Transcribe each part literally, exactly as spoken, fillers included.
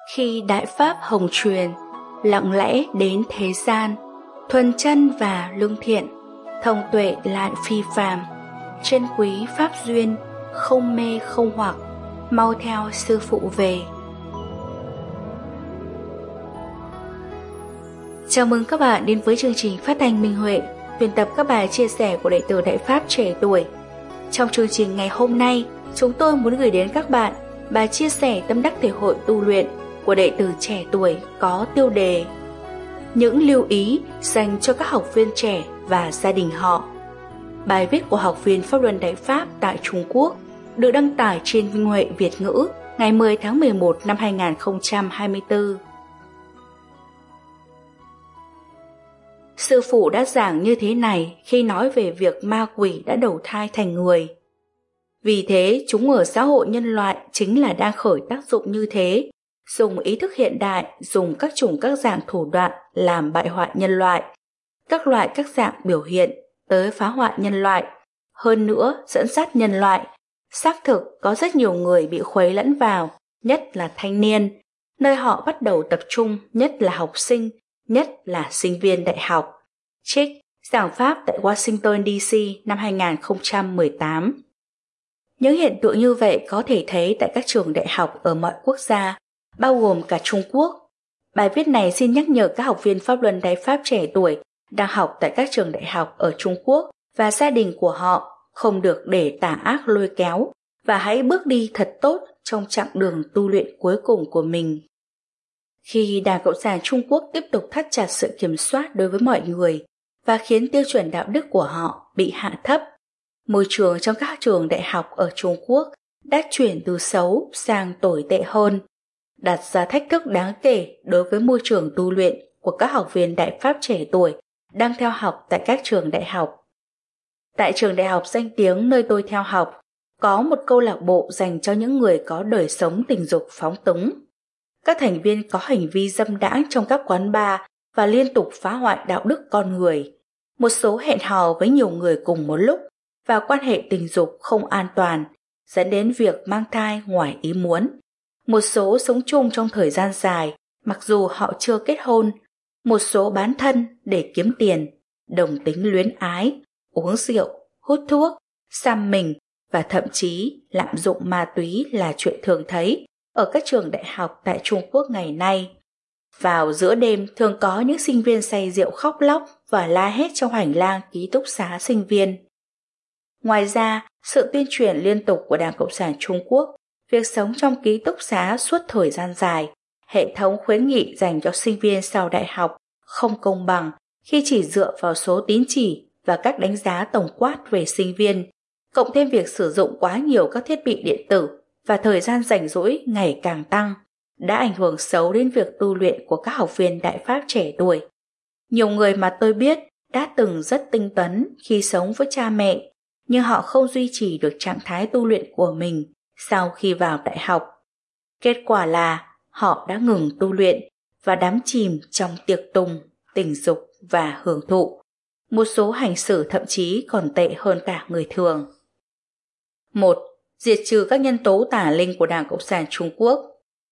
Khi Đại Pháp hồng truyền, lặng lẽ đến thế gian, thuần chân và lương thiện, thông tuệ lại phi phàm, chân quý pháp duyên, không mê không hoặc, mau theo sư phụ về. Chào mừng các bạn đến với chương trình phát thanh Minh Huệ, tuyển tập các bài chia sẻ của đệ tử Đại Pháp trẻ tuổi. Trong chương trình ngày hôm nay, chúng tôi muốn gửi đến các bạn bài chia sẻ tâm đắc thể hội tu luyện của đệ tử trẻ tuổi có tiêu đề Những lưu ý dành cho các học viên trẻ và gia đình họ. Bài viết của học viên Pháp Luân Đại Pháp tại Trung Quốc được đăng tải trên Minh Huệ Việt ngữ ngày mười tháng mười một năm hai nghìn không trăm hai mươi tư. Sư phụ đã giảng như thế này khi nói về việc ma quỷ đã đầu thai thành người. Vì thế, chúng ở xã hội nhân loại chính là đang khởi tác dụng như thế, dùng ý thức hiện đại, dùng các chủng các dạng thủ đoạn làm bại hoại nhân loại, các loại các dạng biểu hiện tới phá hoại nhân loại, hơn nữa dẫn dắt nhân loại. Xác thực có rất nhiều người bị khuấy lẫn vào, nhất là thanh niên, nơi họ bắt đầu tập trung, nhất là học sinh, nhất là sinh viên đại học. Trích giảng pháp tại Washington đê xê năm hai nghìn không trăm mười tám. Những hiện tượng như vậy có thể thấy tại các trường đại học ở mọi quốc gia, bao gồm cả Trung Quốc. Bài viết này xin nhắc nhở các học viên Pháp Luân Đại Pháp trẻ tuổi đang học tại các trường đại học ở Trung Quốc và gia đình của họ không được để tà ác lôi kéo, và hãy bước đi thật tốt trong chặng đường tu luyện cuối cùng của mình. Khi Đảng Cộng sản Trung Quốc tiếp tục thắt chặt sự kiểm soát đối với mọi người và khiến tiêu chuẩn đạo đức của họ bị hạ thấp, môi trường trong các trường đại học ở Trung Quốc đã chuyển từ xấu sang tồi tệ hơn, đặt ra thách thức đáng kể đối với môi trường tu luyện của các học viên Đại Pháp trẻ tuổi đang theo học tại các trường đại học. Tại trường đại học danh tiếng nơi tôi theo học, có một câu lạc bộ dành cho những người có đời sống tình dục phóng túng. Các thành viên có hành vi dâm đãng trong các quán bar và liên tục phá hoại đạo đức con người. Một số hẹn hò với nhiều người cùng một lúc và quan hệ tình dục không an toàn, dẫn đến việc mang thai ngoài ý muốn. Một số sống chung trong thời gian dài, mặc dù họ chưa kết hôn. Một số bán thân để kiếm tiền, đồng tính luyến ái, uống rượu, hút thuốc, xăm mình và thậm chí lạm dụng ma túy là chuyện thường thấy ở các trường đại học tại Trung Quốc ngày nay. Vào giữa đêm thường có những sinh viên say rượu khóc lóc và la hét trong hành lang ký túc xá sinh viên. Ngoài ra, sự tuyên truyền liên tục của Đảng Cộng sản Trung Quốc, việc sống trong ký túc xá suốt thời gian dài, hệ thống khuyến nghị dành cho sinh viên sau đại học không công bằng khi chỉ dựa vào số tín chỉ và các đánh giá tổng quát về sinh viên, cộng thêm việc sử dụng quá nhiều các thiết bị điện tử và thời gian rảnh rỗi ngày càng tăng, đã ảnh hưởng xấu đến việc tu luyện của các học viên Đại Pháp trẻ tuổi. Nhiều người mà tôi biết đã từng rất tinh tấn khi sống với cha mẹ, nhưng họ không duy trì được trạng thái tu luyện của mình sau khi vào đại học. Kết quả là họ đã ngừng tu luyện và đắm chìm trong tiệc tùng, tình dục và hưởng thụ. Một số hành xử thậm chí còn tệ hơn cả người thường. một. Diệt trừ các nhân tố tà linh của Đảng Cộng sản Trung Quốc.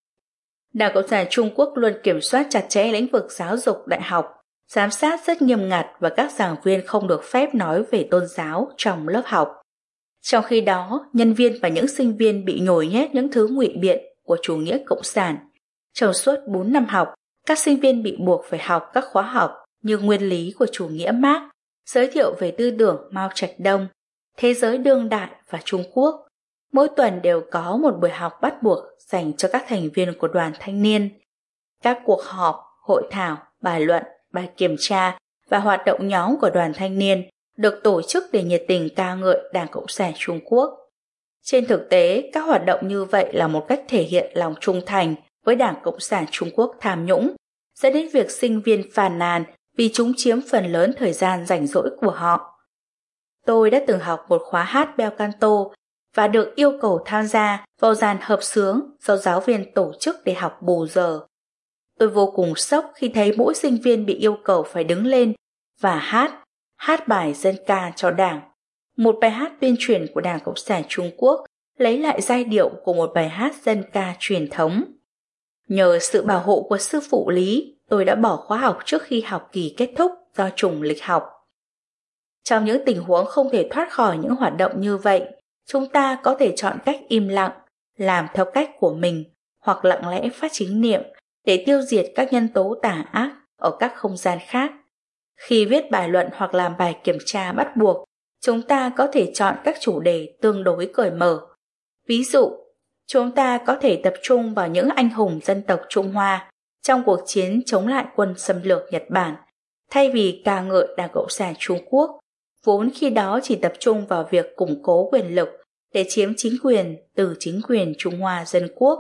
Đảng Cộng sản Trung Quốc luôn kiểm soát chặt chẽ lĩnh vực giáo dục đại học, giám sát rất nghiêm ngặt và các giảng viên không được phép nói về tôn giáo trong lớp học. Trong khi đó, nhân viên và những sinh viên bị nhồi nhét những thứ ngụy biện của chủ nghĩa cộng sản. Trong suốt bốn năm học, các sinh viên bị buộc phải học các khóa học như nguyên lý của chủ nghĩa Mác, giới thiệu về tư tưởng Mao Trạch Đông, thế giới đương đại và Trung Quốc. Mỗi tuần đều có một buổi học bắt buộc dành cho các thành viên của đoàn thanh niên. Các cuộc họp, hội thảo, bài luận, bài kiểm tra và hoạt động nhóm của đoàn thanh niên được tổ chức để nhiệt tình ca ngợi Đảng Cộng sản Trung Quốc. Trên thực tế, các hoạt động như vậy là một cách thể hiện lòng trung thành với Đảng Cộng sản Trung Quốc tham nhũng, dẫn đến việc sinh viên phàn nàn vì chúng chiếm phần lớn thời gian rảnh rỗi của họ. Tôi đã từng học một khóa hát bel canto và được yêu cầu tham gia vào dàn hợp xướng do giáo viên tổ chức để học bù giờ. Tôi vô cùng sốc khi thấy mỗi sinh viên bị yêu cầu phải đứng lên và hát, hát bài dân ca cho Đảng. Một bài hát tuyên truyền của Đảng Cộng sản Trung Quốc lấy lại giai điệu của một bài hát dân ca truyền thống. Nhờ sự bảo hộ của sư phụ Lý, tôi đã bỏ khóa học trước khi học kỳ kết thúc do trùng lịch học. Trong những tình huống không thể thoát khỏi những hoạt động như vậy, chúng ta có thể chọn cách im lặng, làm theo cách của mình, hoặc lặng lẽ phát chính niệm để tiêu diệt các nhân tố tà ác ở các không gian khác. Khi viết bài luận hoặc làm bài kiểm tra bắt buộc, chúng ta có thể chọn các chủ đề tương đối cởi mở. Ví dụ, chúng ta có thể tập trung vào những anh hùng dân tộc Trung Hoa trong cuộc chiến chống lại quân xâm lược Nhật Bản, thay vì ca ngợi Đảng Cộng sản Trung Quốc, vốn khi đó chỉ tập trung vào việc củng cố quyền lực để chiếm chính quyền từ chính quyền Trung Hoa Dân Quốc.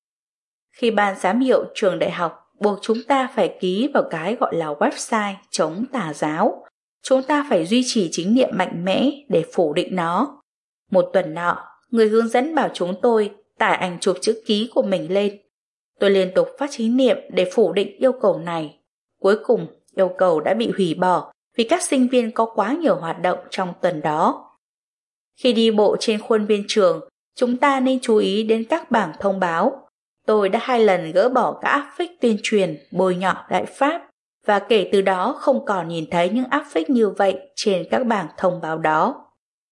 Khi ban giám hiệu trường đại học buộc chúng ta phải ký vào cái gọi là website chống tà giáo, chúng ta phải duy trì chính niệm mạnh mẽ để phủ định nó. Một tuần nọ, người hướng dẫn bảo chúng tôi tải ảnh chụp chữ ký của mình lên. Tôi liên tục phát chính niệm để phủ định yêu cầu này. Cuối cùng, yêu cầu đã bị hủy bỏ vì các sinh viên có quá nhiều hoạt động trong tuần đó. Khi đi bộ trên khuôn viên trường, chúng ta nên chú ý đến các bảng thông báo. Tôi đã hai lần gỡ bỏ các áp phích tuyên truyền bôi nhọ Đại Pháp và kể từ đó không còn nhìn thấy những áp phích như vậy trên các bảng thông báo đó.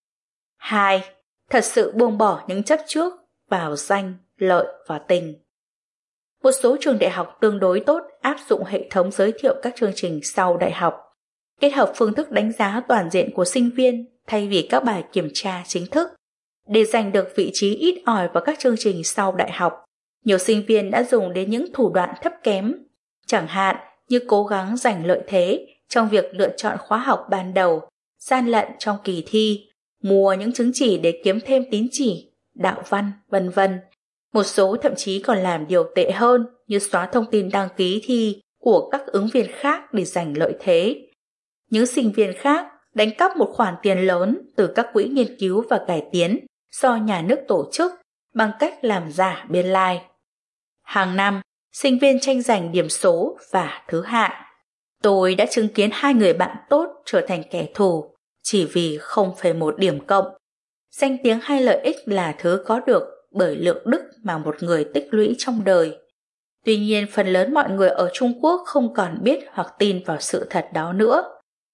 hai. Thật sự buông bỏ những chấp trước vào danh, lợi và tình. Một số trường đại học tương đối tốt áp dụng hệ thống giới thiệu các chương trình sau đại học, kết hợp phương thức đánh giá toàn diện của sinh viên thay vì các bài kiểm tra chính thức. Để giành được vị trí ít ỏi vào các chương trình sau đại học, nhiều sinh viên đã dùng đến những thủ đoạn thấp kém, chẳng hạn như cố gắng giành lợi thế trong việc lựa chọn khóa học ban đầu, gian lận trong kỳ thi, mua những chứng chỉ để kiếm thêm tín chỉ, đạo văn, vân vân. Một số thậm chí còn làm điều tệ hơn như xóa thông tin đăng ký thi của các ứng viên khác để giành lợi thế. Những sinh viên khác đánh cắp một khoản tiền lớn từ các quỹ nghiên cứu và cải tiến do nhà nước tổ chức bằng cách làm giả biên lai. Hàng năm, sinh viên tranh giành điểm số và thứ hạng. Tôi đã chứng kiến hai người bạn tốt trở thành kẻ thù chỉ vì không phẩy một điểm cộng. Danh tiếng hay lợi ích là thứ có được bởi lượng đức mà một người tích lũy trong đời. Tuy nhiên, phần lớn mọi người ở Trung Quốc không còn biết hoặc tin vào sự thật đó nữa.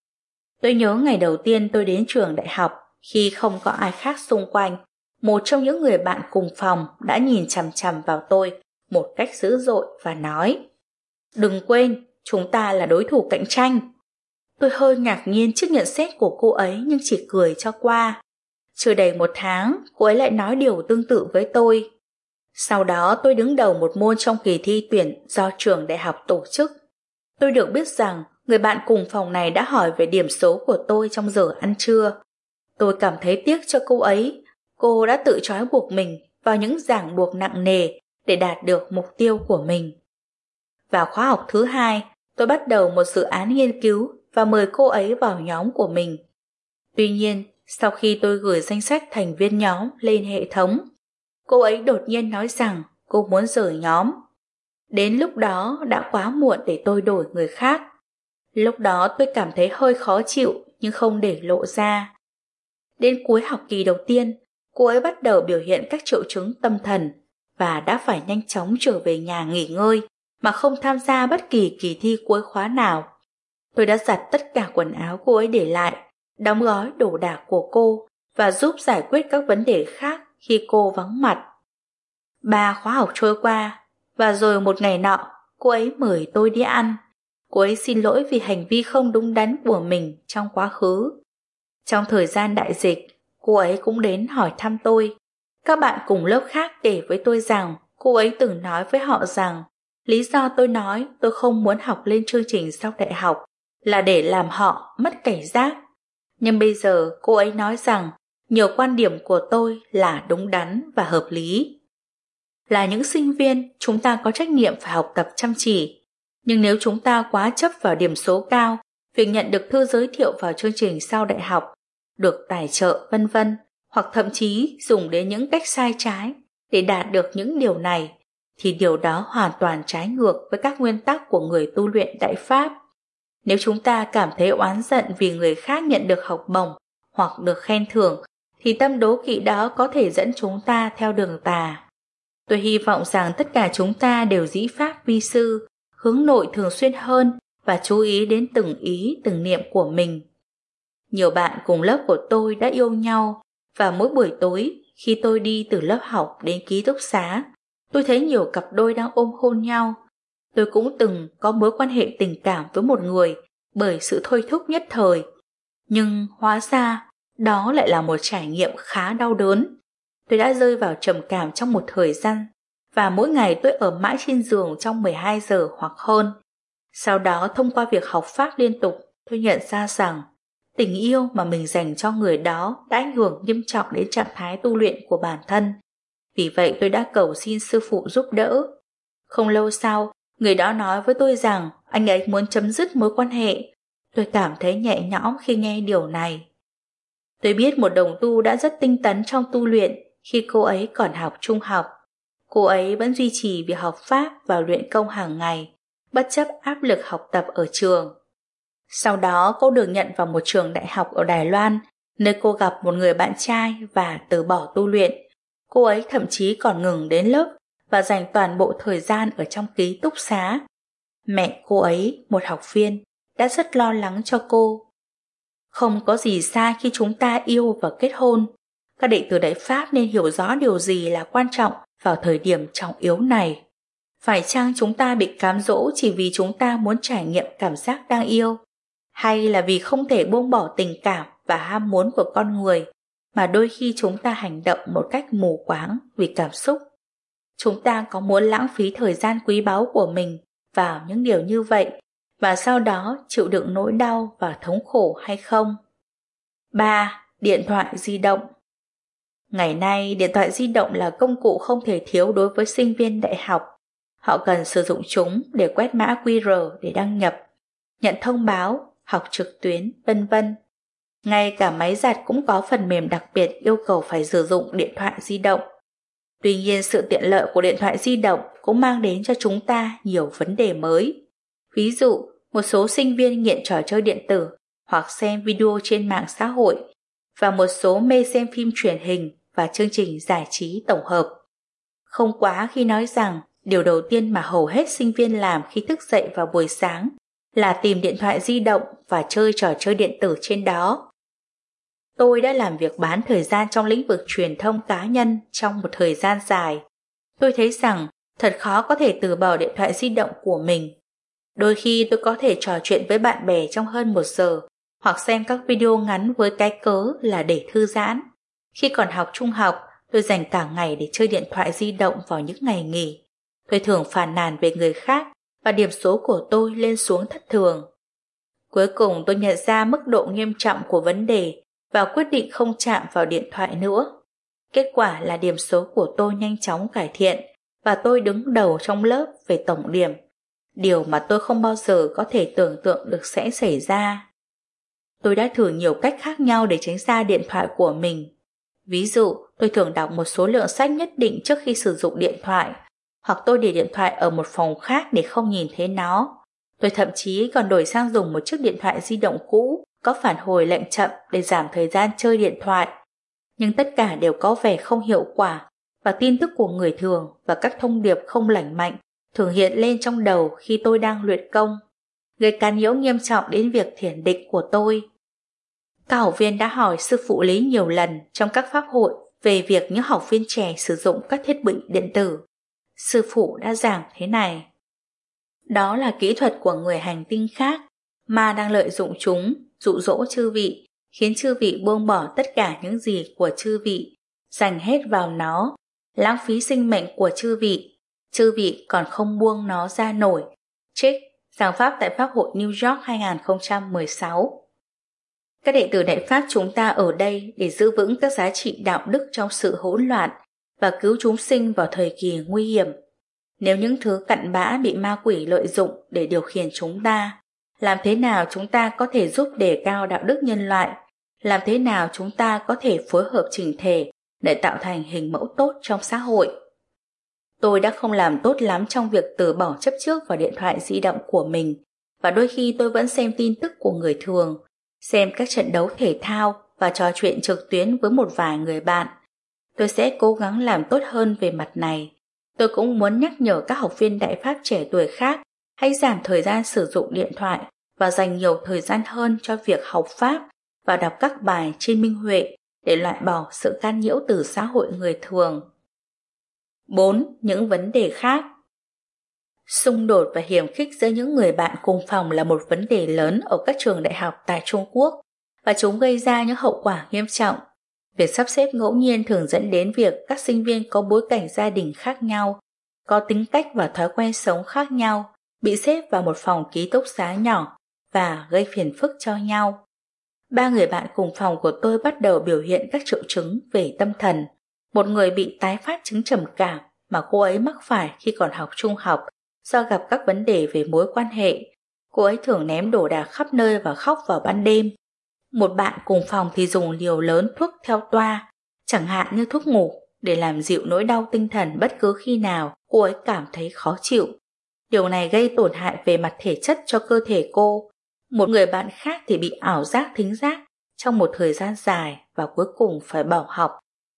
Tôi nhớ ngày đầu tiên tôi đến trường đại học, khi không có ai khác xung quanh, một trong những người bạn cùng phòng đã nhìn chằm chằm vào tôi một cách dữ dội và nói: "Đừng quên, chúng ta là đối thủ cạnh tranh." Tôi hơi ngạc nhiên trước nhận xét của cô ấy nhưng chỉ cười cho qua. Chưa đầy một tháng, cô ấy lại nói điều tương tự với tôi. Sau đó tôi đứng đầu một môn trong kỳ thi tuyển do trường đại học tổ chức. Tôi được biết rằng người bạn cùng phòng này đã hỏi về điểm số của tôi trong giờ ăn trưa. Tôi cảm thấy tiếc cho cô ấy. Cô đã tự trói buộc mình vào những ràng buộc nặng nề để đạt được mục tiêu của mình. Vào khóa học thứ hai, tôi bắt đầu một dự án nghiên cứu và mời cô ấy vào nhóm của mình. Tuy nhiên, sau khi tôi gửi danh sách thành viên nhóm lên hệ thống, cô ấy đột nhiên nói rằng cô muốn rời nhóm. Đến lúc đó đã quá muộn để tôi đổi người khác. Lúc đó tôi cảm thấy hơi khó chịu nhưng không để lộ ra. Đến cuối học kỳ đầu tiên, cô ấy bắt đầu biểu hiện các triệu chứng tâm thần và đã phải nhanh chóng trở về nhà nghỉ ngơi mà không tham gia bất kỳ kỳ thi cuối khóa nào. Tôi đã giặt tất cả quần áo cô ấy để lại, đóng gói đồ đạc của cô và giúp giải quyết các vấn đề khác khi cô vắng mặt. Ba khóa học trôi qua và rồi một ngày nọ, cô ấy mời tôi đi ăn. Cô ấy xin lỗi vì hành vi không đúng đắn của mình trong quá khứ. Trong thời gian đại dịch, cô ấy cũng đến hỏi thăm tôi. Các bạn cùng lớp khác kể với tôi rằng cô ấy từng nói với họ rằng lý do tôi nói tôi không muốn học lên chương trình sau đại học là để làm họ mất cảnh giác. Nhưng bây giờ cô ấy nói rằng nhiều quan điểm của tôi là đúng đắn và hợp lý. Là những sinh viên, chúng ta có trách nhiệm phải học tập chăm chỉ. Nhưng nếu chúng ta quá chấp vào điểm số cao, việc nhận được thư giới thiệu vào chương trình sau đại học, được tài trợ vân vân, hoặc thậm chí dùng đến những cách sai trái để đạt được những điều này, thì điều đó hoàn toàn trái ngược với các nguyên tắc của người tu luyện Đại Pháp. Nếu chúng ta cảm thấy oán giận vì người khác nhận được học bổng hoặc được khen thưởng, thì tâm đố kỵ đó có thể dẫn chúng ta theo đường tà. Tôi hy vọng rằng tất cả chúng ta đều dĩ pháp vi sư, hướng nội thường xuyên hơn và chú ý đến từng ý, từng niệm của mình. Nhiều bạn cùng lớp của tôi đã yêu nhau, và mỗi buổi tối khi tôi đi từ lớp học đến ký túc xá, tôi thấy nhiều cặp đôi đang ôm hôn nhau. Tôi cũng từng có mối quan hệ tình cảm với một người bởi sự thôi thúc nhất thời. Nhưng hóa ra, đó lại là một trải nghiệm khá đau đớn. Tôi đã rơi vào trầm cảm trong một thời gian, và mỗi ngày tôi ở mãi trên giường trong mười hai giờ hoặc hơn. Sau đó, thông qua việc học pháp liên tục, tôi nhận ra rằng tình yêu mà mình dành cho người đó đã ảnh hưởng nghiêm trọng đến trạng thái tu luyện của bản thân. Vì vậy tôi đã cầu xin sư phụ giúp đỡ. Không lâu sau, người đó nói với tôi rằng anh ấy muốn chấm dứt mối quan hệ. Tôi cảm thấy nhẹ nhõm khi nghe điều này. Tôi biết một đồng tu đã rất tinh tấn trong tu luyện khi cô ấy còn học trung học. Cô ấy vẫn duy trì việc học pháp và luyện công hàng ngày, bất chấp áp lực học tập ở trường. Sau đó cô được nhận vào một trường đại học ở Đài Loan, nơi cô gặp một người bạn trai và từ bỏ tu luyện. Cô ấy thậm chí còn ngừng đến lớp và dành toàn bộ thời gian ở trong ký túc xá. Mẹ cô ấy, một học viên, đã rất lo lắng cho cô. Không có gì sai khi chúng ta yêu và kết hôn. Các đệ tử Đại Pháp nên hiểu rõ điều gì là quan trọng vào thời điểm trọng yếu này. Phải chăng chúng ta bị cám dỗ chỉ vì chúng ta muốn trải nghiệm cảm giác đang yêu? Hay là vì không thể buông bỏ tình cảm và ham muốn của con người, mà đôi khi chúng ta hành động một cách mù quáng vì cảm xúc? Chúng ta có muốn lãng phí thời gian quý báu của mình vào những điều như vậy và sau đó chịu đựng nỗi đau và thống khổ hay không? ba. Điện thoại di động. Ngày nay, điện thoại di động là công cụ không thể thiếu đối với sinh viên đại học. Họ cần sử dụng chúng để quét mã quy rờ để đăng nhập, nhận thông báo, học trực tuyến, vân vân. Ngay cả máy giặt cũng có phần mềm đặc biệt yêu cầu phải sử dụng điện thoại di động. Tuy nhiên, sự tiện lợi của điện thoại di động cũng mang đến cho chúng ta nhiều vấn đề mới. Ví dụ, một số sinh viên nghiện trò chơi điện tử hoặc xem video trên mạng xã hội, và một số mê xem phim truyền hình và chương trình giải trí tổng hợp. Không quá khi nói rằng điều đầu tiên mà hầu hết sinh viên làm khi thức dậy vào buổi sáng là tìm điện thoại di động và chơi trò chơi điện tử trên đó. Tôi đã làm việc bán thời gian trong lĩnh vực truyền thông cá nhân trong một thời gian dài. Tôi thấy rằng thật khó có thể từ bỏ điện thoại di động của mình. Đôi khi tôi có thể trò chuyện với bạn bè trong hơn một giờ, hoặc xem các video ngắn với cái cớ là để thư giãn. Khi còn học trung học, tôi dành cả ngày để chơi điện thoại di động vào những ngày nghỉ. Tôi thường phàn nàn về người khác và điểm số của tôi lên xuống thất thường. Cuối cùng tôi nhận ra mức độ nghiêm trọng của vấn đề và quyết định không chạm vào điện thoại nữa. Kết quả là điểm số của tôi nhanh chóng cải thiện và tôi đứng đầu trong lớp về tổng điểm, điều mà tôi không bao giờ có thể tưởng tượng được sẽ xảy ra. Tôi đã thử nhiều cách khác nhau để tránh xa điện thoại của mình. Ví dụ, tôi thường đọc một số lượng sách nhất định trước khi sử dụng điện thoại, hoặc tôi để điện thoại ở một phòng khác để không nhìn thấy nó. Tôi thậm chí còn đổi sang dùng một chiếc điện thoại di động cũ có phản hồi lệnh chậm để giảm thời gian chơi điện thoại. Nhưng tất cả đều có vẻ không hiệu quả, và tin tức của người thường và các thông điệp không lành mạnh thường hiện lên trong đầu khi tôi đang luyện công, gây can nhiễu nghiêm trọng đến việc thiền định của tôi. Các học viên đã hỏi sư phụ Lý nhiều lần trong các pháp hội về việc những học viên trẻ sử dụng các thiết bị điện tử. Sư phụ đã giảng thế này: đó là kỹ thuật của người hành tinh khác, mà đang lợi dụng chúng, dụ dỗ chư vị, khiến chư vị buông bỏ tất cả những gì của chư vị, dành hết vào nó, lãng phí sinh mệnh của chư vị. Chư vị còn không buông nó ra nổi. Trích giảng pháp tại Pháp hội New York hai không một sáu. Các đệ tử Đại Pháp chúng ta ở đây để giữ vững các giá trị đạo đức trong sự hỗn loạn và cứu chúng sinh vào thời kỳ nguy hiểm. Nếu những thứ cặn bã bị ma quỷ lợi dụng để điều khiển chúng ta, làm thế nào chúng ta có thể giúp đề cao đạo đức nhân loại? Làm thế nào chúng ta có thể phối hợp chỉnh thể để tạo thành hình mẫu tốt trong xã hội? Tôi đã không làm tốt lắm trong việc từ bỏ chấp trước vào điện thoại di động của mình, và đôi khi tôi vẫn xem tin tức của người thường, xem các trận đấu thể thao và trò chuyện trực tuyến với một vài người bạn. Tôi sẽ cố gắng làm tốt hơn về mặt này, tôi cũng muốn nhắc nhở các học viên Đại Pháp trẻ tuổi khác hãy giảm thời gian sử dụng điện thoại và dành nhiều thời gian hơn cho việc học Pháp và đọc các bài trên Minh Huệ để loại bỏ sự can nhiễu từ xã hội người thường. bốn. Những vấn đề khác. Xung đột và hiềm khích giữa những người bạn cùng phòng là một vấn đề lớn ở các trường đại học tại Trung Quốc và chúng gây ra những hậu quả nghiêm trọng. Việc sắp xếp ngẫu nhiên thường dẫn đến việc các sinh viên có bối cảnh gia đình khác nhau, có tính cách và thói quen sống khác nhau, bị xếp vào một phòng ký túc xá nhỏ và gây phiền phức cho nhau. Ba người bạn cùng phòng của tôi bắt đầu biểu hiện các triệu chứng về tâm thần. Một người bị tái phát chứng trầm cảm mà cô ấy mắc phải khi còn học trung học do gặp các vấn đề về mối quan hệ. Cô ấy thường ném đồ đạc khắp nơi và khóc vào ban đêm. Một bạn cùng phòng thì dùng liều lớn thuốc theo toa, chẳng hạn như thuốc ngủ, để làm dịu nỗi đau tinh thần bất cứ khi nào cô ấy cảm thấy khó chịu. Điều này gây tổn hại về mặt thể chất cho cơ thể cô. Một người bạn khác thì bị ảo giác thính giác trong một thời gian dài và cuối cùng phải bỏ học.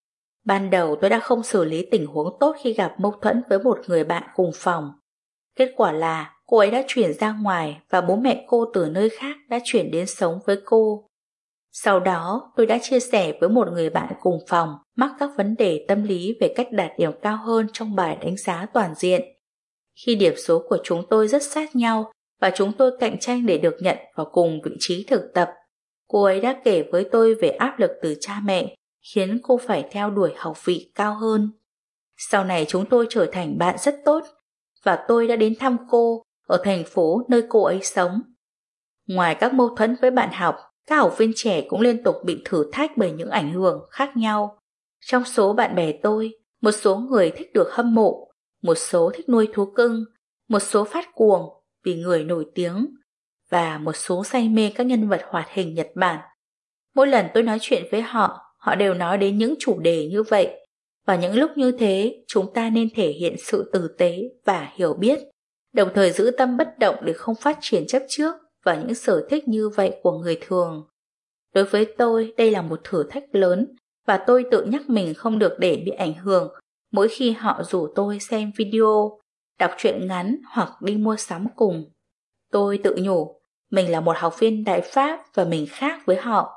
Ban đầu tôi đã không xử lý tình huống tốt khi gặp mâu thuẫn với một người bạn cùng phòng. Kết quả là cô ấy đã chuyển ra ngoài và bố mẹ cô từ nơi khác đã chuyển đến sống với cô. Sau đó, tôi đã chia sẻ với một người bạn cùng phòng mắc các vấn đề tâm lý về cách đạt điểm cao hơn trong bài đánh giá toàn diện. Khi điểm số của chúng tôi rất sát nhau và chúng tôi cạnh tranh để được nhận vào cùng vị trí thực tập, cô ấy đã kể với tôi về áp lực từ cha mẹ, khiến cô phải theo đuổi học vị cao hơn. Sau này chúng tôi trở thành bạn rất tốt và tôi đã đến thăm cô ở thành phố nơi cô ấy sống. Ngoài các mâu thuẫn với bạn học, các học viên trẻ cũng liên tục bị thử thách bởi những ảnh hưởng khác nhau. Trong số bạn bè tôi, một số người thích được hâm mộ, một số thích nuôi thú cưng, một số phát cuồng vì người nổi tiếng, và một số say mê các nhân vật hoạt hình Nhật Bản. Mỗi lần tôi nói chuyện với họ, họ đều nói đến những chủ đề như vậy. Và những lúc như thế, chúng ta nên thể hiện sự tử tế và hiểu biết, đồng thời giữ tâm bất động để không phát triển chấp trước và những sở thích như vậy của người thường. Đối với tôi, đây là một thử thách lớn và tôi tự nhắc mình không được để bị ảnh hưởng mỗi khi họ rủ tôi xem video, đọc truyện ngắn hoặc đi mua sắm cùng. Tôi tự nhủ, mình là một học viên Đại Pháp và mình khác với họ.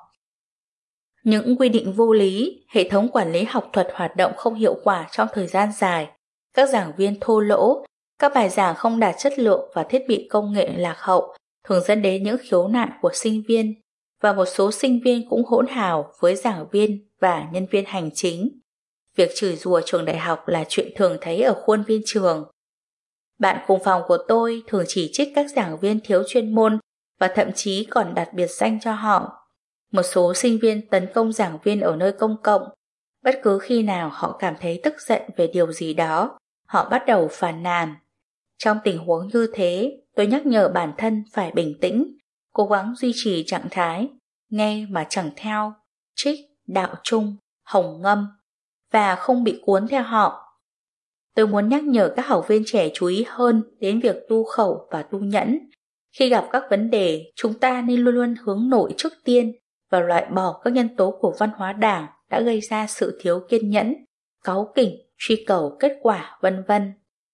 Những quy định vô lý, hệ thống quản lý học thuật hoạt động không hiệu quả trong thời gian dài, các giảng viên thô lỗ, các bài giảng không đạt chất lượng và thiết bị công nghệ lạc hậu thường dẫn đến những khiếu nại của sinh viên, và một số sinh viên cũng hỗn hào với giảng viên và nhân viên hành chính. Việc chửi rủa trường đại học là chuyện thường thấy ở khuôn viên trường. Bạn cùng phòng của tôi thường chỉ trích các giảng viên thiếu chuyên môn và thậm chí còn đặt biệt danh cho họ. Một số sinh viên tấn công giảng viên ở nơi công cộng. Bất cứ khi nào họ cảm thấy tức giận về điều gì đó, họ bắt đầu phàn nàn. Trong tình huống như thế, tôi nhắc nhở bản thân phải bình tĩnh, cố gắng duy trì trạng thái, nghe mà chẳng theo, trích, đạo chung, hồng ngâm, và không bị cuốn theo họ. Tôi muốn nhắc nhở các học viên trẻ chú ý hơn đến việc tu khẩu và tu nhẫn. Khi gặp các vấn đề, chúng ta nên luôn luôn hướng nội trước tiên và loại bỏ các nhân tố của văn hóa Đảng đã gây ra sự thiếu kiên nhẫn, cáu kỉnh, truy cầu kết quả, vân vân.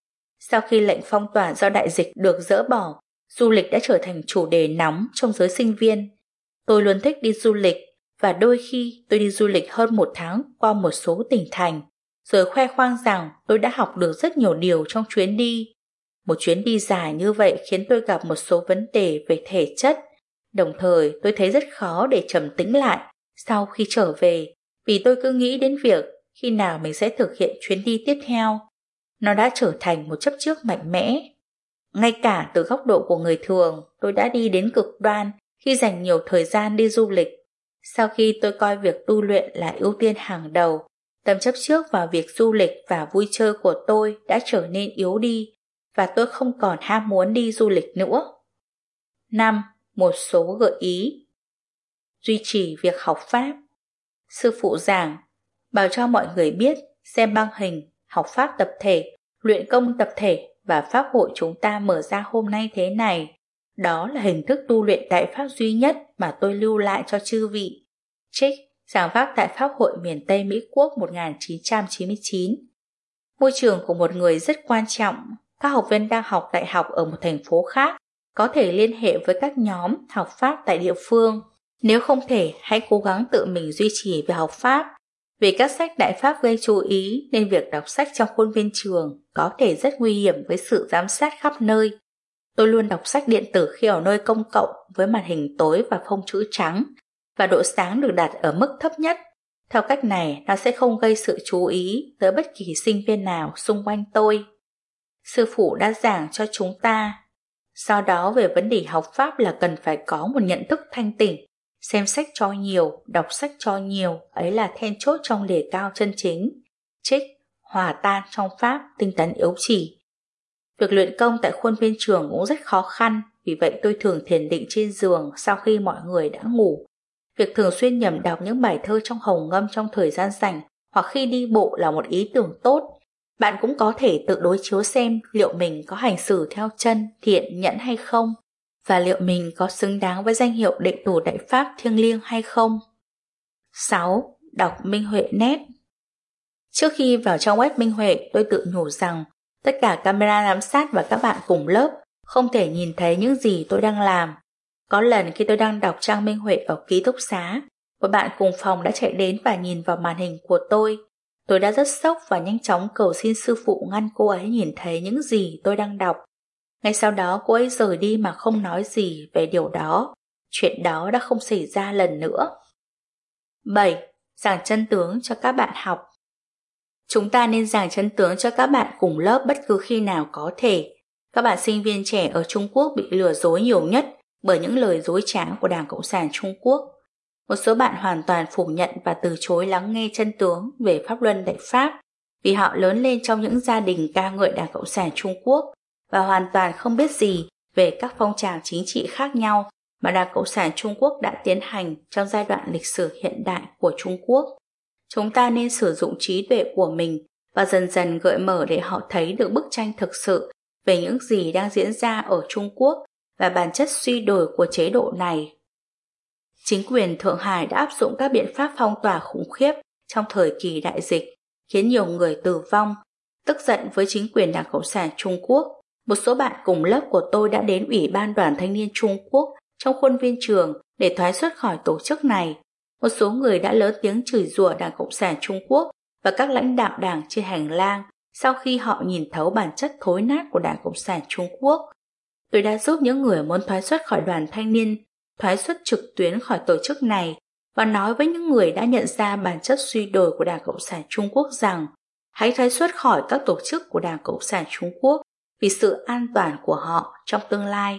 Sau khi lệnh phong tỏa do đại dịch được dỡ bỏ, du lịch đã trở thành chủ đề nóng trong giới sinh viên. Tôi luôn thích đi du lịch và đôi khi tôi đi du lịch hơn một tháng qua một số tỉnh thành, rồi khoe khoang rằng tôi đã học được rất nhiều điều trong chuyến đi. Một chuyến đi dài như vậy khiến tôi gặp một số vấn đề về thể chất. Đồng thời tôi thấy rất khó để trầm tĩnh lại sau khi trở về, vì tôi cứ nghĩ đến việc khi nào mình sẽ thực hiện chuyến đi tiếp theo. Nó đã trở thành một chấp trước mạnh mẽ. Ngay cả từ góc độ của người thường, tôi đã đi đến cực đoan khi dành nhiều thời gian đi du lịch. Sau khi tôi coi việc tu luyện là ưu tiên hàng đầu, tâm chấp trước vào việc du lịch và vui chơi của tôi đã trở nên yếu đi và tôi không còn ham muốn đi du lịch nữa. năm. Một số gợi ý. Duy trì việc học Pháp. Sư phụ giảng, bảo cho mọi người biết xem băng hình, học Pháp tập thể, luyện công tập thể và Pháp hội chúng ta mở ra hôm nay thế này. Đó là hình thức tu luyện Đại Pháp duy nhất mà tôi lưu lại cho chư vị. Trích, giảng Pháp tại Pháp hội miền Tây Mỹ Quốc một nghìn chín trăm chín mươi chín. Môi trường của một người rất quan trọng. Các học viên đang học đại học ở một thành phố khác có thể liên hệ với các nhóm học Pháp tại địa phương. Nếu không thể, hãy cố gắng tự mình duy trì việc học Pháp. Vì các sách đại Pháp gây chú ý nên việc đọc sách trong khuôn viên trường có thể rất nguy hiểm với sự giám sát khắp nơi. Tôi luôn đọc sách điện tử khi ở nơi công cộng với màn hình tối và phông chữ trắng và độ sáng được đặt ở mức thấp nhất. Theo cách này, nó sẽ không gây sự chú ý tới bất kỳ sinh viên nào xung quanh tôi. Sư phụ đã giảng cho chúng ta. Do đó về vấn đề học Pháp là cần phải có một nhận thức thanh tỉnh. Xem sách cho nhiều, đọc sách cho nhiều, ấy là then chốt trong đề cao chân chính. Trích, hòa tan trong Pháp, tinh tấn yếu chỉ. Việc luyện công tại khuôn viên trường cũng rất khó khăn, vì vậy tôi thường thiền định trên giường sau khi mọi người đã ngủ. Việc thường xuyên nhẩm đọc những bài thơ trong hồng ngâm trong thời gian rảnh hoặc khi đi bộ là một ý tưởng tốt. Bạn cũng có thể tự đối chiếu xem liệu mình có hành xử theo chân, thiện, nhẫn hay không, và liệu mình có xứng đáng với danh hiệu đệ tử Đại Pháp thiêng liêng hay không. sáu. Đọc Minh Huệ Net. Trước khi vào trong web Minh Huệ, tôi tự nhủ rằng tất cả camera giám sát và các bạn cùng lớp không thể nhìn thấy những gì tôi đang làm. Có lần khi tôi đang đọc trang Minh Huệ ở ký túc xá, một bạn cùng phòng đã chạy đến và nhìn vào màn hình của tôi. Tôi đã rất sốc và nhanh chóng cầu xin sư phụ ngăn cô ấy nhìn thấy những gì tôi đang đọc. Ngay sau đó cô ấy rời đi mà không nói gì về điều đó. Chuyện đó đã không xảy ra lần nữa. bảy. Giảng chân tướng cho các bạn học. Chúng ta nên giảng chân tướng cho các bạn cùng lớp bất cứ khi nào có thể. Các bạn sinh viên trẻ ở Trung Quốc bị lừa dối nhiều nhất bởi những lời dối trá của Đảng Cộng sản Trung Quốc. Một số bạn hoàn toàn phủ nhận và từ chối lắng nghe chân tướng về pháp luân Đại Pháp vì họ lớn lên trong những gia đình ca ngợi Đảng Cộng sản Trung Quốc và hoàn toàn không biết gì về các phong trào chính trị khác nhau mà Đảng Cộng sản Trung Quốc đã tiến hành trong giai đoạn lịch sử hiện đại của Trung Quốc. Chúng ta nên sử dụng trí tuệ của mình và dần dần gợi mở để họ thấy được bức tranh thực sự về những gì đang diễn ra ở Trung Quốc và bản chất suy đồi của chế độ này. Chính quyền Thượng Hải đã áp dụng các biện pháp phong tỏa khủng khiếp trong thời kỳ đại dịch, khiến nhiều người tử vong. Tức giận với chính quyền Đảng Cộng sản Trung Quốc, một số bạn cùng lớp của tôi đã đến Ủy ban Đoàn Thanh niên Trung Quốc trong khuôn viên trường để thoái xuất khỏi tổ chức này. Một số người đã lớn tiếng chửi rủa Đảng Cộng sản Trung Quốc và các lãnh đạo đảng trên hành lang sau khi họ nhìn thấu bản chất thối nát của Đảng Cộng sản Trung Quốc. Tôi đã giúp những người muốn thoái xuất khỏi đoàn thanh niên thoái xuất trực tuyến khỏi tổ chức này và nói với những người đã nhận ra bản chất suy đồi của Đảng Cộng sản Trung Quốc rằng hãy thoái xuất khỏi các tổ chức của Đảng Cộng sản Trung Quốc vì sự an toàn của họ trong tương lai.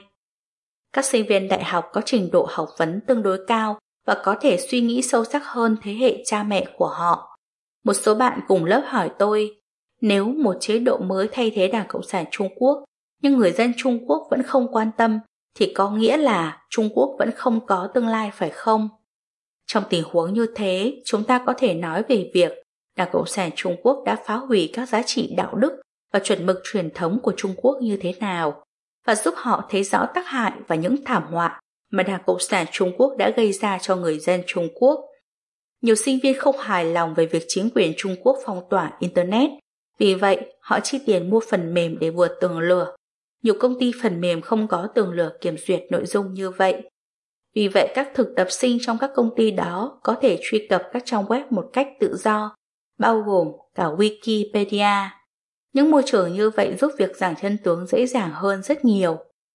Các sinh viên đại học có trình độ học vấn tương đối cao và có thể suy nghĩ sâu sắc hơn thế hệ cha mẹ của họ. Một số bạn cùng lớp hỏi tôi, nếu một chế độ mới thay thế Đảng Cộng sản Trung Quốc nhưng người dân Trung Quốc vẫn không quan tâm thì có nghĩa là Trung Quốc vẫn không có tương lai phải không? Trong tình huống như thế, chúng ta có thể nói về việc Đảng Cộng sản Trung Quốc đã phá hủy các giá trị đạo đức và chuẩn mực truyền thống của Trung Quốc như thế nào và giúp họ thấy rõ tác hại và những thảm họa mà Đảng Cộng sản Trung Quốc đã gây ra cho người dân Trung Quốc. Nhiều sinh viên không hài lòng về việc chính quyền Trung Quốc phong tỏa Internet, vì vậy họ chi tiền mua phần mềm để vượt tường lửa. Nhiều công ty phần mềm không có tường lửa kiểm duyệt nội dung như vậy. Vì vậy các thực tập sinh trong các công ty đó có thể truy cập các trang web một cách tự do, bao gồm cả Wikipedia. Những môi trường như vậy giúp việc giảng chân tướng dễ dàng hơn rất nhiều.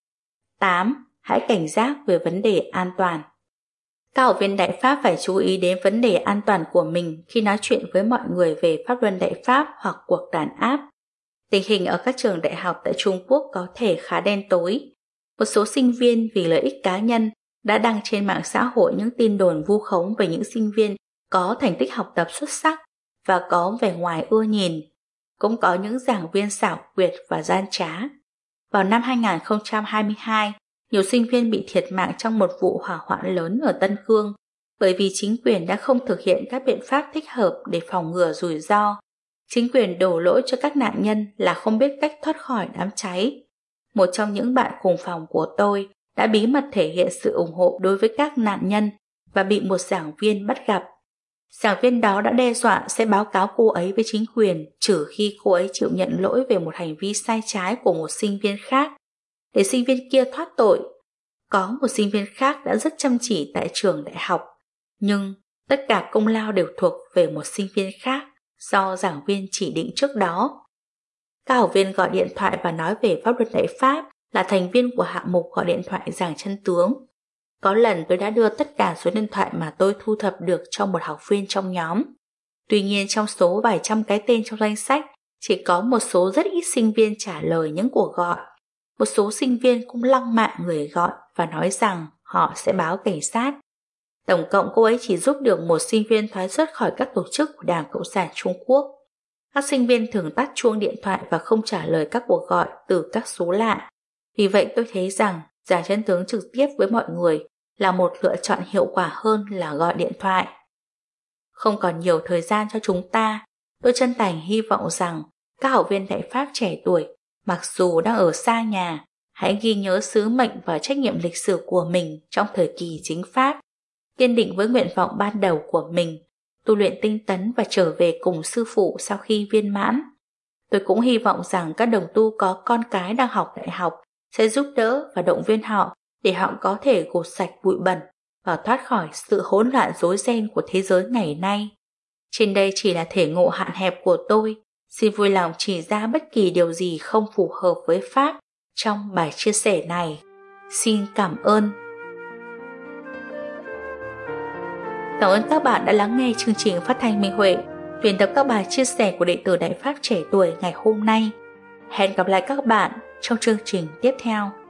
tám. Hãy cảnh giác về vấn đề an toàn. Các học viên Đại Pháp phải chú ý đến vấn đề an toàn của mình khi nói chuyện với mọi người về pháp luân Đại Pháp hoặc cuộc đàn áp. Tình hình ở các trường đại học tại Trung Quốc có thể khá đen tối. Một số sinh viên vì lợi ích cá nhân đã đăng trên mạng xã hội những tin đồn vu khống về những sinh viên có thành tích học tập xuất sắc và có vẻ ngoài ưa nhìn. Cũng có những giảng viên xảo quyệt và gian trá. Vào năm hai không hai hai, nhiều sinh viên bị thiệt mạng trong một vụ hỏa hoạn lớn ở Tân Cương bởi vì chính quyền đã không thực hiện các biện pháp thích hợp để phòng ngừa rủi ro. Chính quyền đổ lỗi cho các nạn nhân là không biết cách thoát khỏi đám cháy. Một trong những bạn cùng phòng của tôi đã bí mật thể hiện sự ủng hộ đối với các nạn nhân và bị một giảng viên bắt gặp. Giảng viên đó đã đe dọa sẽ báo cáo cô ấy với chính quyền trừ khi cô ấy chịu nhận lỗi về một hành vi sai trái của một sinh viên khác, để sinh viên kia thoát tội. Có một sinh viên khác đã rất chăm chỉ tại trường đại học, nhưng tất cả công lao đều thuộc về một sinh viên khác do giảng viên chỉ định trước đó. Các học viên gọi điện thoại và nói về pháp luật đại Pháp là thành viên của hạng mục gọi điện thoại giảng chân tướng. Có lần tôi đã đưa tất cả số điện thoại mà tôi thu thập được cho một học viên trong nhóm. Tuy nhiên trong số vài trăm cái tên trong danh sách, chỉ có một số rất ít sinh viên trả lời những cuộc gọi. Một số sinh viên cũng lăng mạ người gọi và nói rằng họ sẽ báo cảnh sát. Tổng cộng cô ấy chỉ giúp được một sinh viên thoái xuất khỏi các tổ chức của Đảng Cộng sản Trung Quốc. Các sinh viên thường tắt chuông điện thoại và không trả lời các cuộc gọi từ các số lạ. Vì vậy tôi thấy rằng giảng chân tướng trực tiếp với mọi người là một lựa chọn hiệu quả hơn là gọi điện thoại. Không còn nhiều thời gian cho chúng ta, tôi chân thành hy vọng rằng các học viên đại Pháp trẻ tuổi, mặc dù đang ở xa nhà, hãy ghi nhớ sứ mệnh và trách nhiệm lịch sử của mình trong thời kỳ chính Pháp, kiên định với nguyện vọng ban đầu của mình, tu luyện tinh tấn và trở về cùng sư phụ sau khi viên mãn. Tôi cũng hy vọng rằng các đồng tu có con cái đang học đại học sẽ giúp đỡ và động viên họ để họ có thể gột sạch bụi bẩn và thoát khỏi sự hỗn loạn rối ren của thế giới ngày nay. Trên đây chỉ là thể ngộ hạn hẹp của tôi, xin vui lòng chỉ ra bất kỳ điều gì không phù hợp với Pháp trong bài chia sẻ này. Xin cảm ơn. Cảm ơn các bạn đã lắng nghe chương trình phát thanh Minh Huệ, tuyển tập các bài chia sẻ của đệ tử Đại Pháp trẻ tuổi ngày hôm nay. Hẹn gặp lại các bạn trong chương trình tiếp theo.